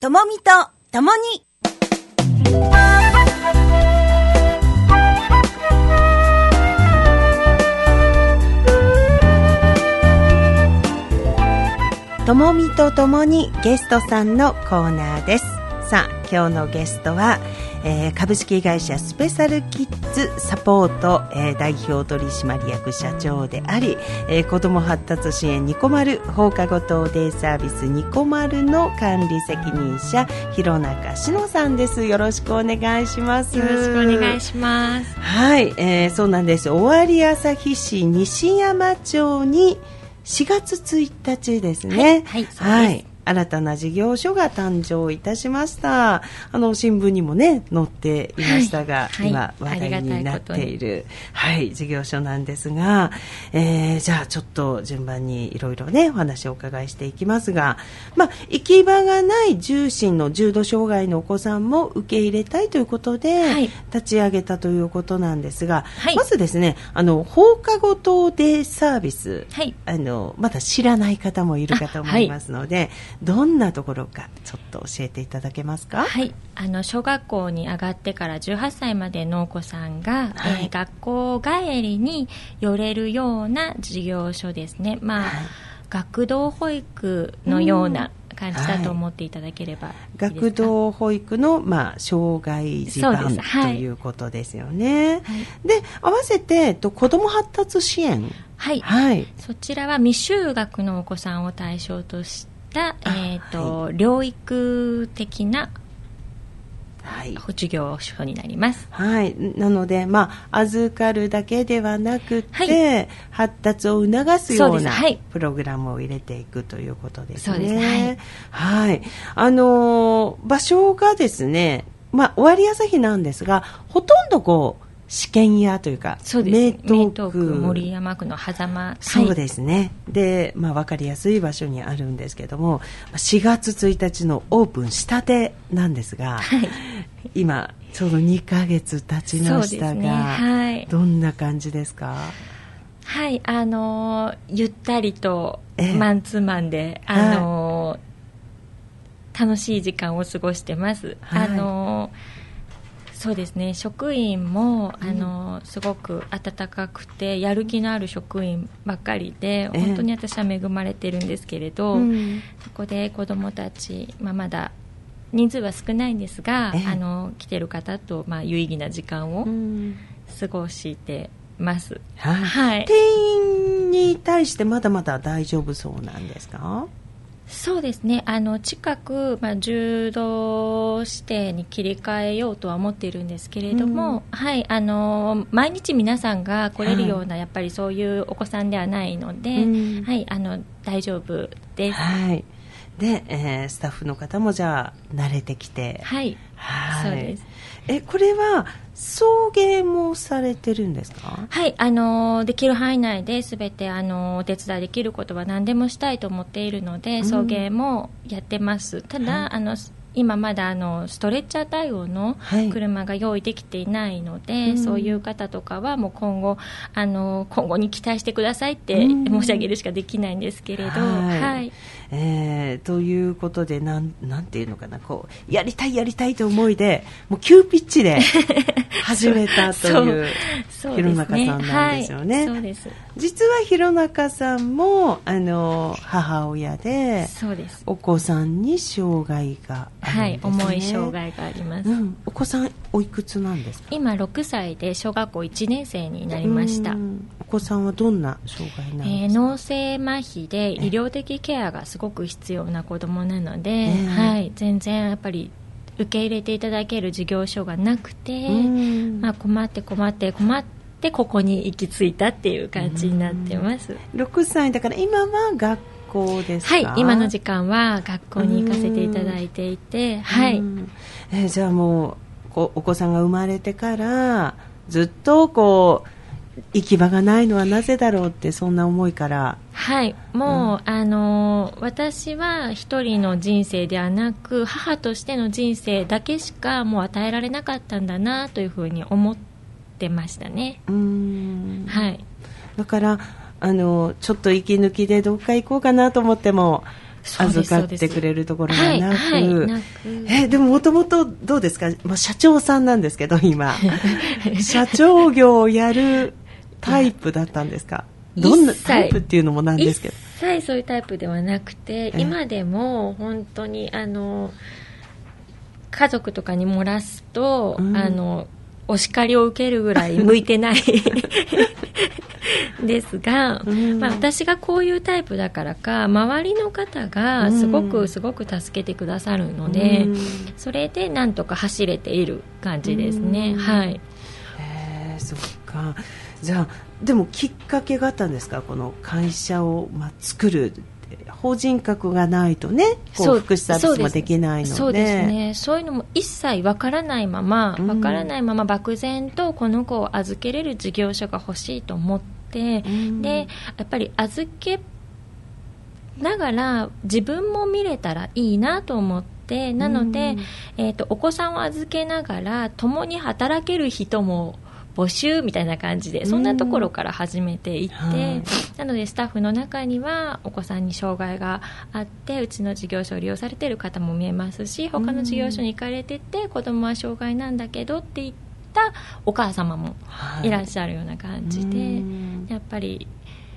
ともみとともに。ともみとともにゲストさんのコーナーです。さあ、今日のゲストは、株式会社スペシャルキッズサポート、代表取締役社長であり、子ども発達支援ニコマル放課後等デイサービスニコマルの管理責任者弘中志乃さんです。よろしくお願いします。 よろしくお願いします。 はい、そうなんです。尾張旭市西山町に4月1日ですね。 はい、そうです。 はい、新たな事業所が誕生いたしました。新聞にもね載っていましたが、 はい、 今話題になっている、はい、事業所なんですが、じゃあちょっと順番にいろいろねお話をお伺いしていきますが、行き場がない重心の重度障害のお子さんも受け入れたいということで、はい、立ち上げたということなんですが、はい、まずですね放課後等デイサービス、はい、まだ知らない方もいるかと思いますので、はい、どんなところかちょっと教えていただけますか？ はい、小学校に上がってから18歳までのお子さんが、はい、学校帰りに寄れるような事業所ですね。はい、学童保育のような感じだと思っていただければいいですか？ 学童保育の、障害児版ということですよね。はい、で合わせて子ども発達支援、 はい、はい、そちらは未就学のお子さんを対象として療育的な事業所になります。 はい、なので、預かるだけではなくて、はい、発達を促すようなプログラムを入れていくということですね。そうですね。はい、場所がですね、尾張旭なんですが、ほとんど試験屋というか、 名東区森山区の狭間、 そうですね。で、分かりやすい場所にあるんですけども、4月1日のオープンしたてなんですが、はい、今ちょうど2ヶ月経ちましたが、ね、はい、どんな感じですか？ はい、ゆったりとマンツーマンで、楽しい時間を過ごしてます。はい、そうですね、職員もすごく温かくてやる気のある職員ばっかりで、本当に私は恵まれてるんですけれど、そこで子どもたち、まだ人数は少ないんですが、来てる方と有意義な時間を過ごしてます。 はい、定員に対してまだまだ大丈夫そうなんですか？ そうですね、近く、柔道指定に切り替えようとは思っているんですけれども、はい、毎日皆さんが来れるような、やっぱりそういうお子さんではないので、はい、大丈夫です。 はい、で、スタッフの方もじゃあ慣れてきて、 はい、はい、そうです。 これは送迎もされてるんですか？ はい、できる範囲内で全てお手伝いできることは何でもしたいと思っているので、送迎もやってます。ただ、今まだストレッチャー対応の車が用意できていないので、そういう方とかはもう今後に期待してくださいって申し上げるしかできないんですけれど、はい、 ということでなんていうのかな、やりたいという思いでもう急ピッチで始めたという弘中さんなんですよね。はい、そうです。実は弘中さんも母親で、そうです。お子さんに障害があるんですね。はい、 重い障害があります。 お子さんおいくつなんですか？ 今6歳で小学校1年生になりました。 お子さんはどんな障害なんですか？ 脳性麻痺で医療的ケアがすごく必要な子どもなので、はい、全然やっぱり受け入れていただける事業所がなくて、困ってここに行き着いたっていう感じになってます。 6歳だから今は学校ですか？ はい、今の時間は学校に行かせていただいていて、はい、 じゃあもうお子さんが生まれてからずっと行き場がないのはなぜだろうって、そんな思いから。はい、 もう、私は一人の人生ではなく母としての人生だけしかもう与えられなかったんだなというふうに思ってましたね。はい、 だからちょっと息抜きでどっか行こうかなと思っても預かってくれるところがなく、でももともとどうですか、社長さんなんですけど今社長業をやるタイプだったんですか？どんなタイプっていうのもなんですけど、 一切そういうタイプではなくて、今でも本当に家族とかに漏らすと、お叱りを受けるぐらい向いてないですが、私がこういうタイプだからか、周りの方がすごく助けてくださるので、それでなんとか走れている感じですね。はい。 そっか。じゃあでもきっかけがあったんですか、この会社を作る。法人格がないとね、福祉サービスもできないので、 そうですね。そういうのも一切わからないまま、漠然とこの子を預けれる事業所が欲しいと思って、でやっぱり預けながら自分も見れたらいいなと思って、なので、お子さんを預けながら共に働ける人も募集みたいな感じで、そんなところから始めていって、なのでスタッフの中にはお子さんに障害があって、うちの事業所を利用されている方も見えますし、他の事業所に行かれてて子供は障害なんだけどって言ったお母様もいらっしゃるような感じで、やっぱり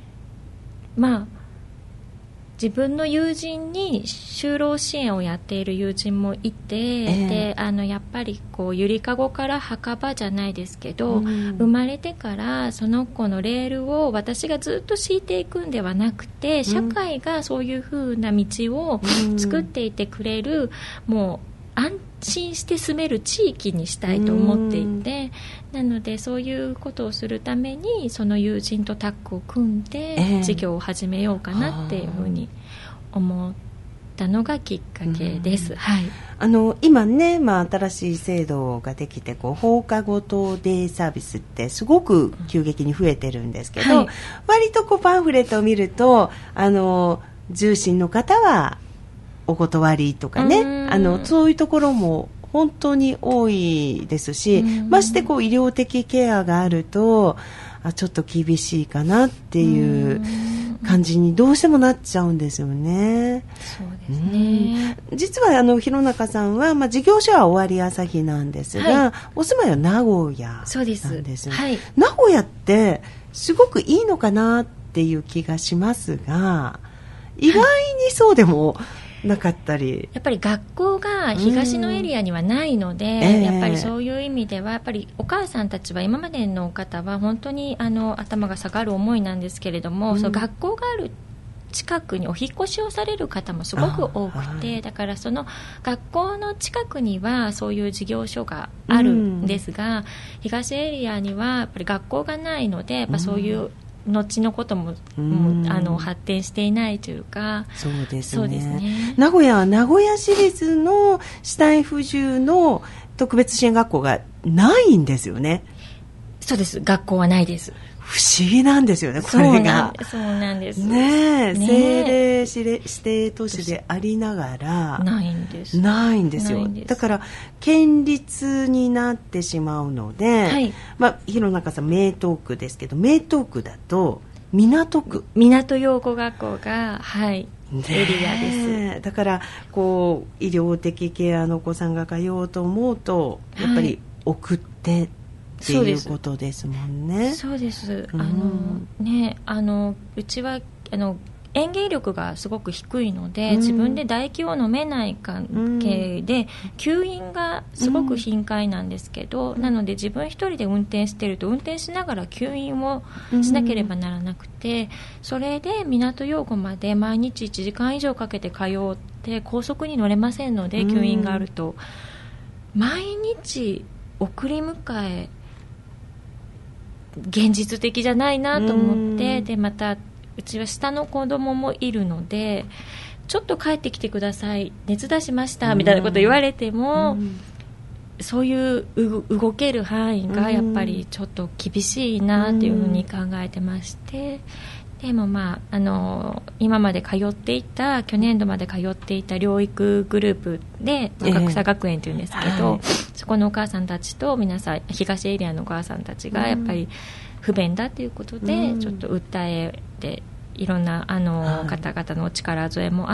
自分の友人に就労支援をやっている友人もいて、でやっぱりゆりかごから墓場じゃないですけど、生まれてからその子のレールを私がずっと敷いていくんではなくて、社会がそういう風な道を作っていてくれる、もう安心して住める地域にしたいと思っていて、なのでそういうことをするためにその友人とタッグを組んで事業を始めようかなっていうふうに思ったのがきっかけです。はい、 今ね、新しい制度ができて放課後等デイサービスってすごく急激に増えてるんですけど、割とパンフレットを見ると重心の方はお断りとかね、そういうところも本当に多いですし、まして医療的ケアがあるとちょっと厳しいかなっていう感じにどうしてもなっちゃうんですよね。 そうですね。 実は弘中さんは、事業所は尾張旭なんですが、お住まいは名古屋なんですよ、名古屋ってすごくいいのかなっていう気がしますが、意外にそうでもなかったり、 やっぱり学校が東のエリアにはないので、やっぱりそういう意味ではやっぱりお母さんたちは今までの方は本当に頭が下がる思いなんですけれども、その学校がある近くにお引っ越しをされる方もすごく多くて、だからその学校の近くにはそういう事業所があるんですが、東エリアにはやっぱり学校がないので、やっぱそういう後のことも、発展していないというか。 そうですね。名古屋は名古屋市立の肢体不自由の特別支援学校がないんですよね。 そうです。学校はないです。 不思議なんですよね、これが。 そうなんです。 ねえ、政令指定都市でありながらないんです。 ないんですよ。だから県立になってしまうので、弘中さん名東区ですけど、名東区だと港区、 港養護学校がエリアです。 だから医療的ケアのお子さんが通おうと思うと、やっぱり送ってっていうことですもんね。 そうです。うちは園芸力がすごく低いので、自分で唾液を飲めない関係で、吸引がすごく頻回なんですけど、なので自分一人で運転してると運転しながら吸引をしなければならなくて、それで港養護まで毎日1時間以上かけて通って高速に乗れませんので、吸引があると毎日送り迎え現実的じゃないなと思って、でまたうちは下の子供もいるので、ちょっと帰ってきてください、熱出しましたみたいなこと言われても、そういう動ける範囲がやっぱりちょっと厳しいなっていうふうに考えてまして、でも今まで通っていた、去年度まで通っていた療育グループで若草学園というんですけど、そこのお母さんたちと皆さん東エリアのお母さんたちがやっぱり不便だということで、ちょっと訴えていろんな方々のお力添えもあっ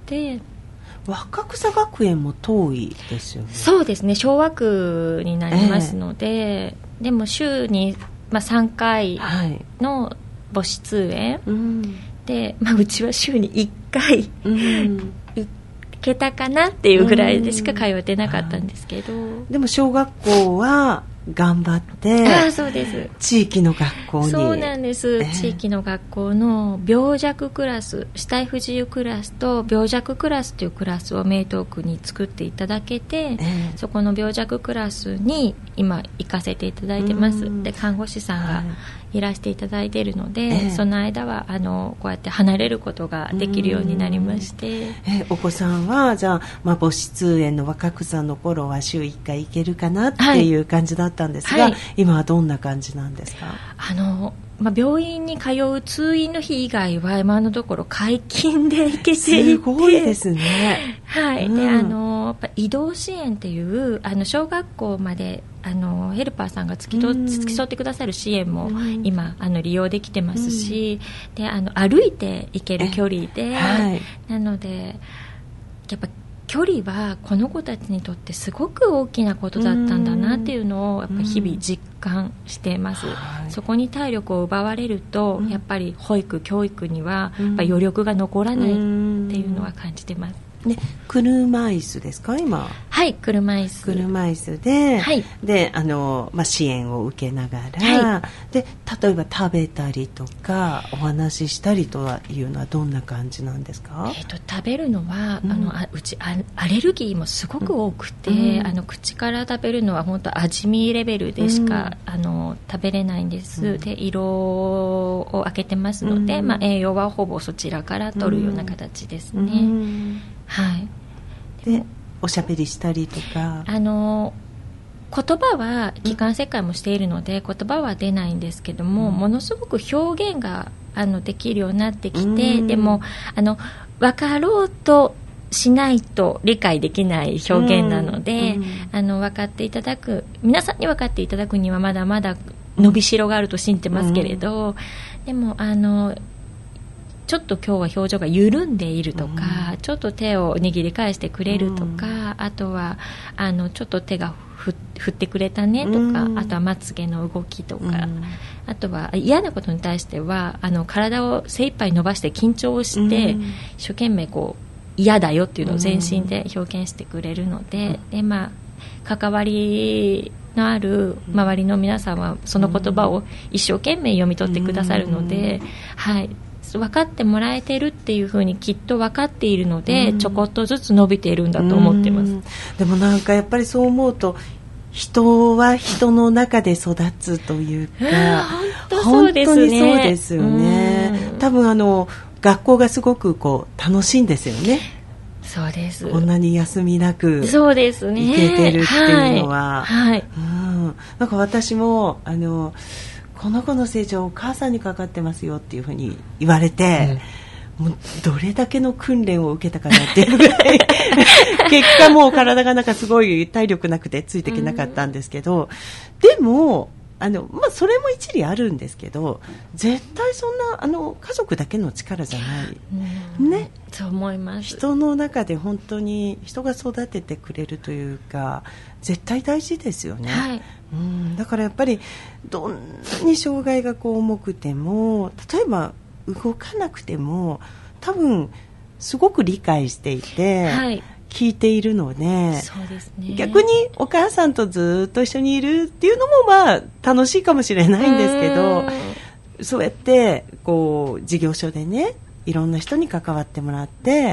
で、 若草学園も遠いですよね。 そうですね、昭和区になりますので、でも週に、3回の母子通園、で、うちは週に1回、行けたかなっていうぐらいでしか通ってなかったんですけど、 でも小学校は頑張ってそうです、 地域の学校に。 そうなんです、地域の学校の病弱クラス、肢体不自由クラスと病弱クラスというクラスを名東区に作っていただけて、そこの病弱クラスに今行かせていただいてます。で、看護師さんがいらしていただいているので、その間はこうやって離れることができるようになりまして、 お子さんはじゃあ、母子通園の若草の頃は週1回行けるかなっていう感じだったんですが、今はどんな感じなんですか？ 病院に通う通院の日以外は今のところ解禁で行けていて、 すごいですね。 はい。で、やっぱ移動支援っていう小学校までヘルパーさんが付き添ってくださる支援も今利用できてますし、で歩いて行ける距離で、なのでやっぱ距離はこの子たちにとってすごく大きなことだったんだなっていうのをやっぱ日々実感しています。そこに体力を奪われると、やっぱり保育教育にはやっぱ余力が残らないっていうのは感じてます。 車椅子ですか今？ はい、車椅子で、で支援を受けながら、で例えば食べたりとかお話ししたりというのはどんな感じなんですか？ 食べるのはうちアレルギーもすごく多くて、口から食べるのは本当味見レベルでしか、食べれないんです。で、色を開けてますので、栄養はほぼそちらから取るような形ですね。 でおしゃべりしたりとか、 言葉は気管切開もしているので言葉は出ないんですけども、ものすごく表現ができるようになってきて、でも分かろうとしないと理解できない表現なので、分かっていただく、皆さんに分かっていただくにはまだまだ伸びしろがあると信じてますけれど、でもちょっと今日は表情が緩んでいるとか、ちょっと手を握り返してくれるとか、あとはちょっと手が振ってくれたねとか、あとはまつげの動きとか、あとは嫌なことに対しては体を精一杯伸ばして緊張をして、一生懸命嫌だよっていうのを全身で表現してくれるので、で関わりのある周りの皆さんはその言葉を一生懸命読み取ってくださるので、分かってもらえてるっていう風にきっと分かっているので、ちょこっとずつ伸びているんだと思ってます。 でもなんかやっぱりそう思うと、人は人の中で育つというか、 本当にそうですよね。多分学校がすごく楽しいんですよね。 そうです。 こんなに休みなくそうですね、 行けてるっていうのは、なんか私もこの子の成長お母さんにかかってますよっていうふうに言われて、もうどれだけの訓練を受けたかなっていうぐらい結果もう体がなんかすごい体力なくてついていけなかったんですけど、でもそれも一理あるんですけど、絶対そんな家族だけの力じゃないね。 そう思います。 人の中で本当に人が育ててくれるというか、絶対大事ですよね。だからやっぱりどんなに障害が重くても、例えば動かなくても多分すごく理解していて、聞いているので、 そうですね、 逆にお母さんとずっと一緒にいるっていうのも楽しいかもしれないんですけど、そうやって事業所でね、いろんな人に関わってもらって、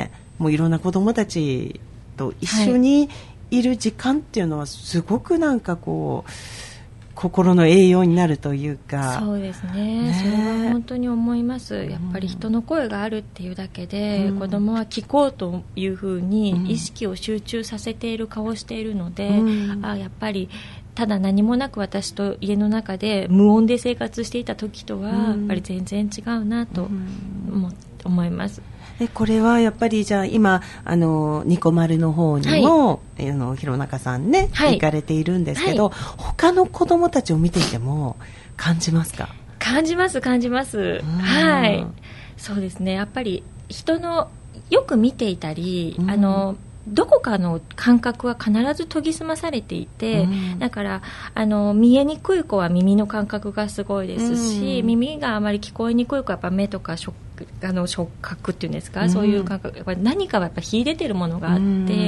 もういろんな子どもたちと一緒にいる時間っていうのはすごくなんか心の栄養になるというか。 そうですね、それは本当に思います。やっぱり人の声があるっていうだけで、子供は聞こうというふうに意識を集中させている顔をしているので、やっぱりただ何もなく私と家の中で無音で生活していた時とはやっぱり全然違うなと思います。 これはやっぱりじゃあ今ニコマルの方にも、弘中さんね、行かれているんですけど、他の子どもたちを見ていても感じますか？感じます。そうですね、やっぱり人のよく見ていたり、どこかの感覚は必ず研ぎ澄まされていて、だから見えにくい子は耳の感覚がすごいですし、耳があまり聞こえにくい子はやっぱ目とか触覚っていうんですか、そういう感覚、やっぱ何かはやっぱ秀でてるものがあって、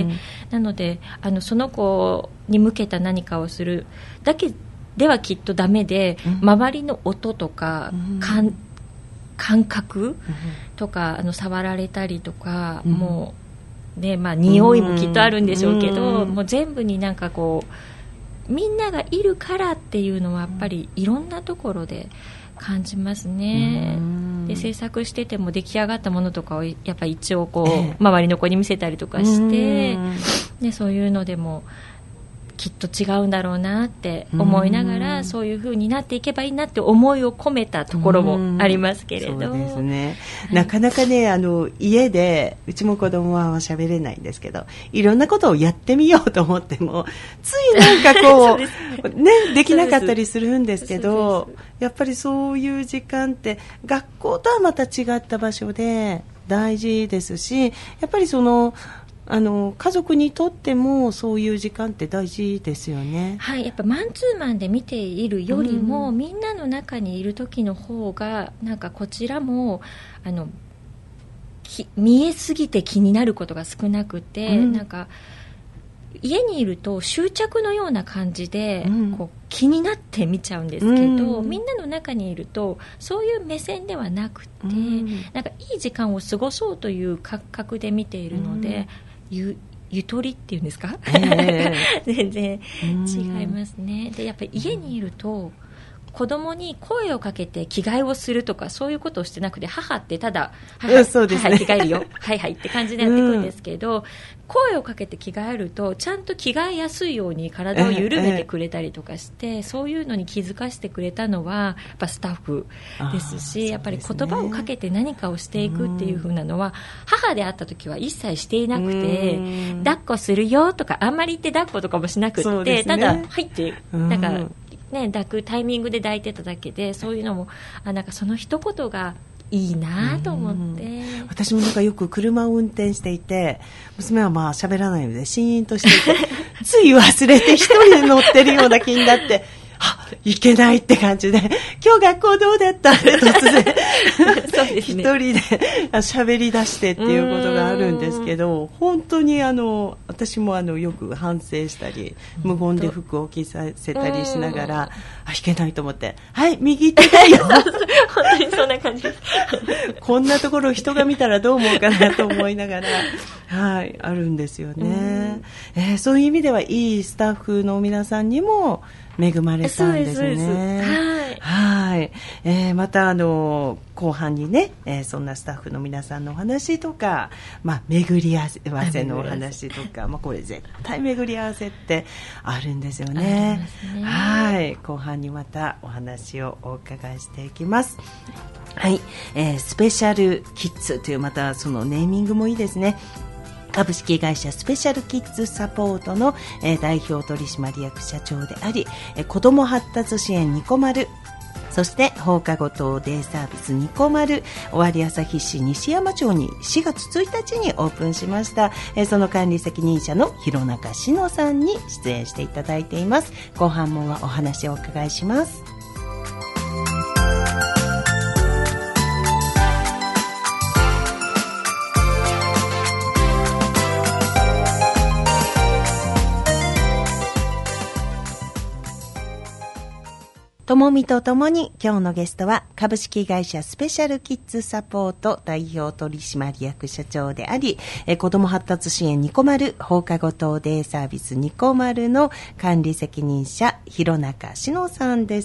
なのでその子に向けた何かをするだけではきっとダメで、周りの音とか、感覚とか触られたりとか、もうね、匂いもきっとあるんでしょうけど、もう全部になんかこうみんながいるからっていうのはやっぱりいろんなところで感じますね。で制作してても出来上がったものとかをやっぱり一応こう、周りの子に見せたりとかして、でそういうのでもきっと違うんだろうなって思いながら、そういう風になっていけばいいなって思いを込めたところもありますけれど、 そうですね、なかなかね家でうちも子供は喋れないんですけど、いろんなことをやってみようと思ってもついなんかこうね、できなかったりするんですけど、やっぱりそういう時間って学校とはまた違った場所で大事ですし、やっぱり家族にとってもそういう時間って大事ですよね。 はい、やっぱマンツーマンで見ているよりも、みんなの中にいる時の方がなんかこちらも見えすぎて気になることが少なくて、なんか家にいると執着のような感じで、こう気になって見ちゃうんですけど、みんなの中にいるとそういう目線ではなくて、なんかいい時間を過ごそうという感覚で見ているので、ゆとりっていうんですか、全然違いますね。でやっぱり家にいると子供に声をかけて着替えをするとかそういうことをしてなくて、母ってただそうですね、 はい着替えるよはいはいって感じでやっていくんですけど、声をかけて着替えるとちゃんと着替えやすいように体を緩めてくれたりとかして、そういうのに気づかせてくれたのはやっぱスタッフですし、やっぱり言葉をかけて何かをしていくっていう風なのは、母であった時は一切していなくて、抱っこするよとかあんまり言って抱っことかもしなくって、ただ入ってなんか抱くタイミングで抱いてただけで、そういうのもなんかその一言がいいなと思って、 私もなんかよく車を運転していて、娘は喋らないのでシーンとしていてつい忘れて一人で乗ってるような気になっていけないって感じで、今日学校どうだったって突然そうですね、 一人で喋り出してっていうことがあるんですけど、本当に私もよく反省したり無言で服を着させたりしながら、いけないと思って、はい右手だよ本当にそんな感じですこんなところ人が見たらどう思うかなと思いながらあるんですよね。そういう意味ではいいスタッフの皆さんにも恵まれたんですね。はい。また後半にね、そんなスタッフの皆さんのお話とか、巡り合わせのお話とか、これ絶対巡り合わせってあるんですよね。はい。後半にまたお話をお伺いしていきます。はい。スペシャルキッズというまたそのネーミングもいいですね。株式会社スペシャルキッズサポートの、代表取締役社長であり、子ども発達支援ニコマル、そして放課後等デイサービスニコマル、尾張旭市西山町に4月1日にオープンしました。その管理責任者の弘中志乃さんに出演していただいています。後半もお話をお伺いします。ともみとともに今日のゲストは株式会社スペシャルキッズサポート代表取締役社長であり、子ども発達支援ニコマル放課後等デイサービスニコマルの管理責任者弘中志乃さんです。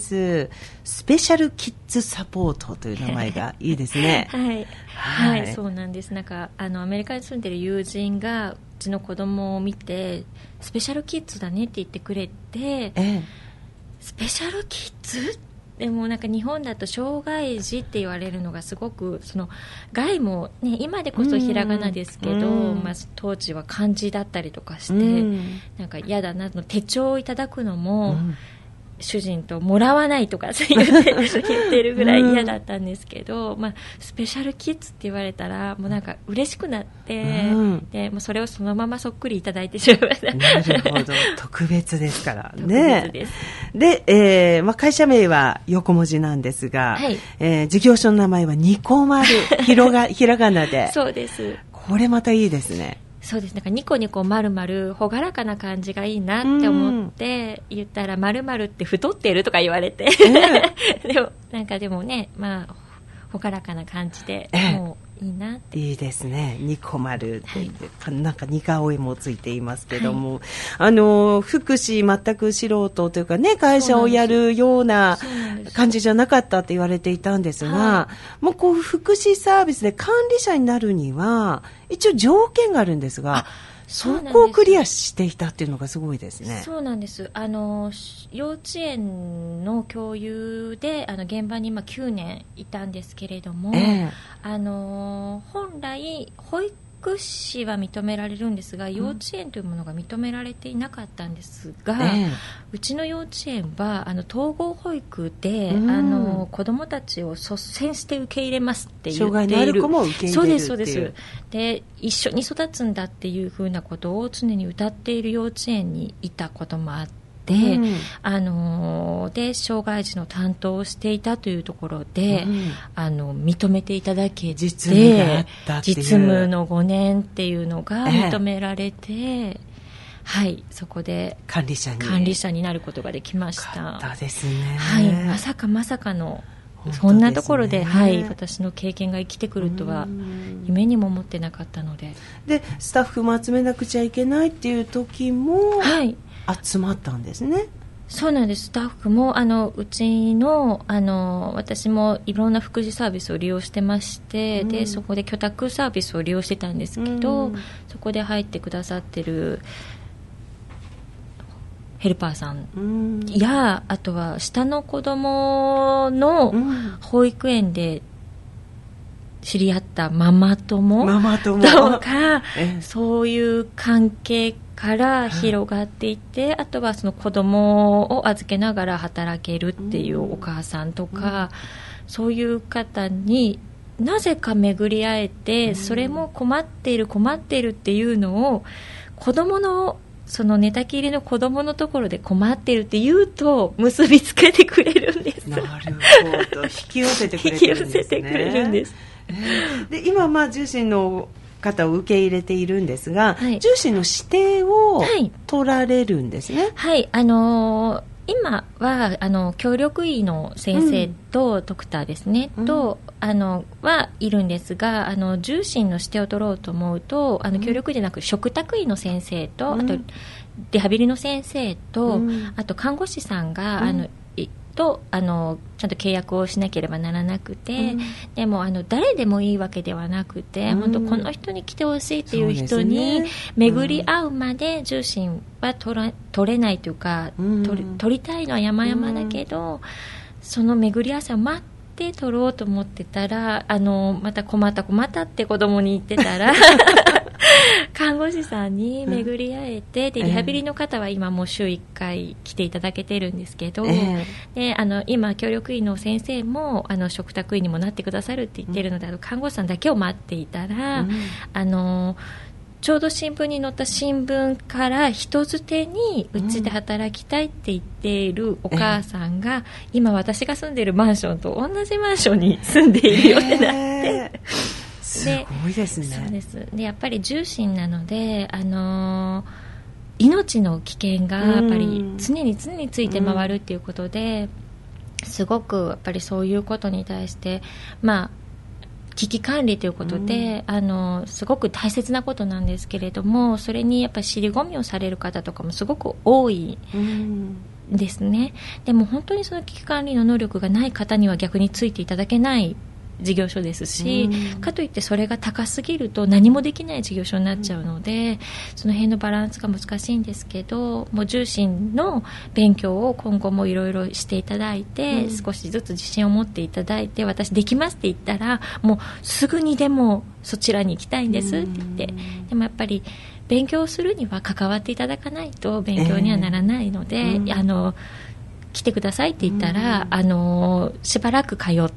スペシャルキッズサポートという名前がいいですね。 はい、そうなんです。なんかアメリカに住んでる友人がうちの子供を見てスペシャルキッズだねって言ってくれて、スペシャルキッズでもなんか日本だと障害児って言われるのがすごくその害も、ね、今でこそひらがなですけど、当時は漢字だったりとかして、なんか嫌だな、手帳をいただくのも、 主人ともらわないとか言ってるぐらい嫌だったんですけど、スペシャルキッズって言われたらもうなんか嬉しくなって、でもうそれをそのままそっくりいただいてしまいました。 なるほど、特別ですからね。 特別です。 で、会社名は横文字なんですが、事業所の名前はニコマルひらがなでそうです。 これまたいいですね。 そうです。なんかニコニコ丸々朗らかな感じがいいなって思って言ったら、丸々って太ってるとか言われて、でもね、朗らかな感じで、もういいなって。 いいですね。ニコ丸って言って、なんか似顔絵もついていますけども、福祉全く素人というかね、会社をやるような感じじゃなかったって言われていたんですが、もうこう福祉サービスで管理者になるには一応条件があるんですが、そこをクリアしていたっていうのがすごいですね。 そうなんです。幼稚園の教諭で現場に9年いたんですけれども、本来保育士は認められるんですが、幼稚園というものが認められていなかったんですが、うちの幼稚園は統合保育で、子どもたちを率先して受け入れますって言っている。 障害のある子も受け入れるっていう。 そうです。で、一緒に育つんだっていうふうなことを常に謳っている幼稚園にいたこともあって、で障害児の担当をしていたというところで、認めていただけて、実務の5年っていうのが認められて、そこで管理者になることができました。 よかったですね。 まさかのそんなところで、私の経験が生きてくるとは夢にも思ってなかったので、 スタッフも集めなくちゃいけないっていう時も、集まったんですね。 そうなんです。スタッフもうちの私もいろんな福祉サービスを利用してまして、でそこで居宅サービスを利用してたんですけど、そこで入ってくださってるヘルパーさんや、あとは下の子供の保育園で知り合ったママ友とか、そういう関係から広がっていって、あとはその子供を預けながら働けるっていうお母さんとか、そういう方になぜか巡り会えて、それも困っているっていうのを子供のその寝たきりの子供のところで困ってるって言うと結びつけてくれるんです。 なるほど、引き寄せてくれてるんですね。で今重心の方を受け入れているんですが、重心の指定を取られるんですね。 今は協力医の先生とドクターですね、はいるんですが、重心の指定を取ろうと思うと協力医じゃなく嘱託医の先生と、あとリハビリの先生と、あと看護師さんがとちゃんと契約をしなければならなくて、でも誰でもいいわけではなくて、本当この人に来てほしいっていう人に巡り合うまで重心は取れないというか、取りたいのは山々だけど、その巡り合わせを待って取ろうと思ってたら、また困ったって子供に言ってたら看護師さんに巡り会えて、でリハビリの方は今もう週1回来ていただけてるんですけど、で今協力医の先生も嘱託医にもなってくださるって言ってるので、看護師さんだけを待っていたら、ちょうど新聞に載った新聞から人づてにうちで働きたいって言っているお母さんが、今私が住んでいるマンションと同じマンションに住んでいるようになって、 すごいですね。 そうです。でやっぱり重心なので、命の危険がやっぱり常について回るっていうことで、すごくやっぱりそういうことに対して危機管理ということで、すごく大切なことなんですけれども、それにやっぱり尻込みをされる方とかもすごく多いですね。でも本当にその危機管理の能力がない方には逆についていただけない事業所ですし、かといってそれが高すぎると何もできない事業所になっちゃうので、その辺のバランスが難しいんですけど、もう重心の勉強を今後もいろいろしていただいて、少しずつ自信を持っていただいて、私できますって言ったらもうすぐにでもそちらに行きたいんですって言って、でもやっぱり勉強するには関わっていただかないと勉強にはならないので、 来てくださいって言ったら、しばらく通って、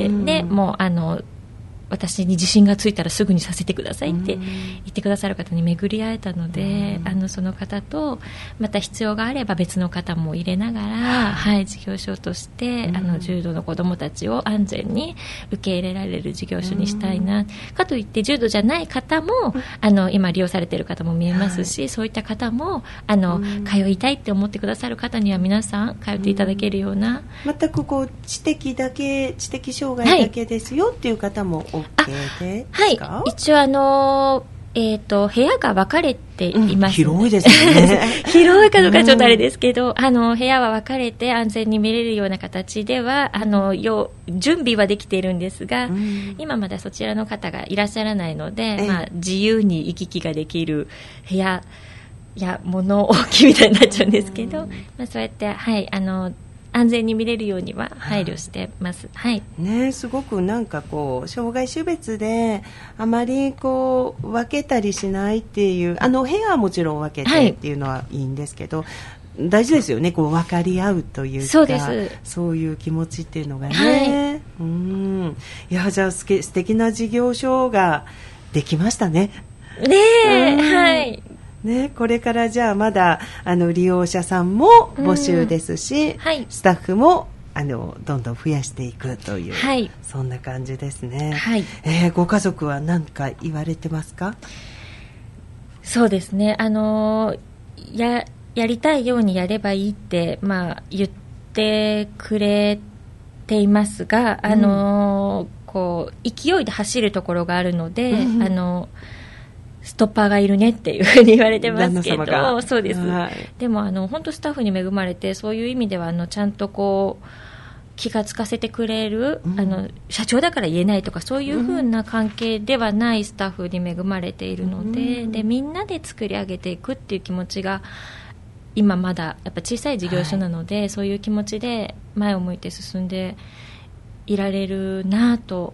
でもう私に自信がついたらすぐにさせてくださいって言ってくださる方に巡り会えたので、その方とまた必要があれば別の方も入れながら、はい、事業所として重度の子どもたちを安全に受け入れられる事業所にしたいな、かといって重度じゃない方も今利用されている方も見えますし、そういった方も通いたいって思ってくださる方には皆さん通っていただけるような、 全くこう知的障害だけですよっていう方も OK ですか？ はい、一応部屋が分かれています、 広いですね広いかどうかちょっとあれですけど、部屋は分かれて安全に見れるような形では準備はできているんですが、今まだそちらの方がいらっしゃらないので、自由に行き来ができる部屋や物置みたいになっちゃうんですけど、そうやって、はい、安全に見れるようには配慮してます。はいね、すごくなんかこう障害種別であまりこう分けたりしないっていう部屋はもちろん分けてっていうのはいいんですけど、大事ですよね、こう分かり合うというか、 そうです、 そういう気持ちっていうのがね、いや、じゃあ素敵な事業所ができましたね。 ねえ、はいね、これからじゃあまだ利用者さんも募集ですし、 はい、 スタッフもどんどん増やしていくという、 はい、 そんな感じですね。 はい、 ご家族は何か言われてますか？ そうですね、やりたいようにやればいいって、言ってくれていますが、こう勢いで走るところがあるので、ストッパーがいるねっていうふうに言われてますけど、そうです、はい、でも本当スタッフに恵まれて、そういう意味ではちゃんとこう気がつかせてくれる、社長だから言えないとかそういうふうな関係ではないスタッフに恵まれているので、でみんなで作り上げていくっていう気持ちが今まだやっぱ小さい事業所なので、はい、そういう気持ちで前を向いて進んでいられるなと、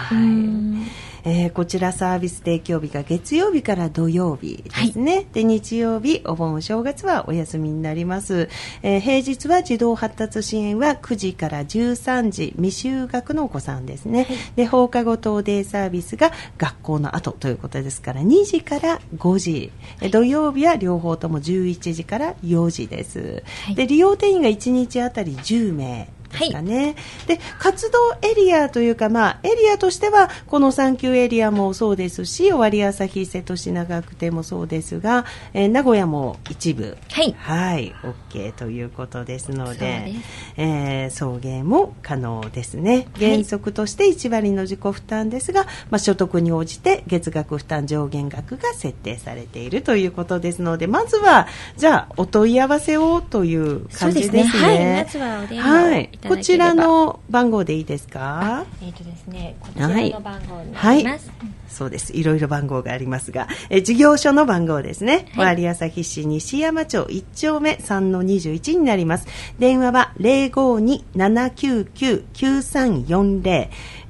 こちらサービス提供日が月曜日から土曜日ですね、はい、で日曜日お盆お正月はお休みになります。平日は児童発達支援は9時から13時未就学のお子さんですね、はい、で放課後等デイサービスが学校の後ということですから2時から5時、はい、土曜日は両方とも11時から4時です、はい、で利用定員が1日あたり10名ですかね、はい、で活動エリアというか、エリアとしてはこの産休エリアもそうですし、尾張旭瀬戸品学店もそうですが、名古屋も一部、はい、OK ということですので、送迎も可能ですね。原則として1割の自己負担ですが、所得に応じて月額負担上限額が設定されているということですので、まずはじゃあお問い合わせをという感じですね。 そうですね、はい、まずはお電話をいただければ、 こちらの番号でいいですか？ ですね、こちらの番号になります、はい、 そうです。いろいろ番号がありますが、事業所の番号ですね。尾張旭市西山町1丁目 3-21 になります。電話は 052-799-9340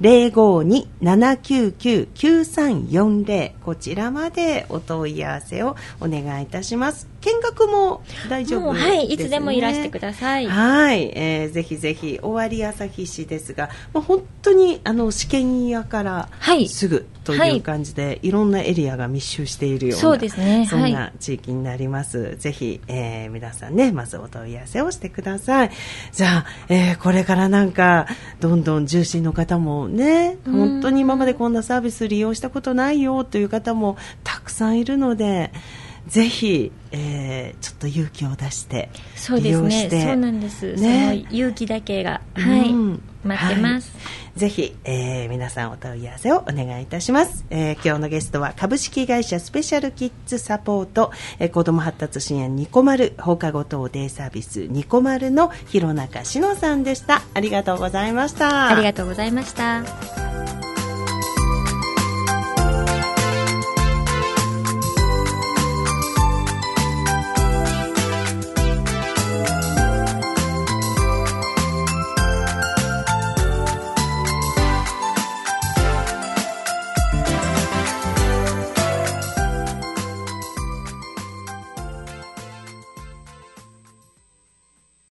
052-799-9340 こちらまでお問い合わせをお願いいたします。見学も大丈夫ですね。 はい、いつでもいらしてください。 はい、ぜひぜひ尾張旭市ですが、本当に試験屋からすぐという感じで、いろんなエリアが密集しているような、 そうですね、 そんな地域になります。ぜひ、皆さんね、まずお問い合わせをしてください。じゃあ、これからなんかどんどん重心の方もね、本当に今までこんなサービス利用したことないよという方もたくさんいるので、ぜひ、ちょっと勇気を出して利用して、 そうですね、そうなんです、ね、その勇気だけが、待ってます、 ぜひ、皆さんお問い合わせをお願いいたします。今日のゲストは株式会社スペシャルキッズサポート、子ども発達支援ニコマル放課後等デイサービスニコマルの弘中志乃さんでした。ありがとうございました。 ありがとうございました。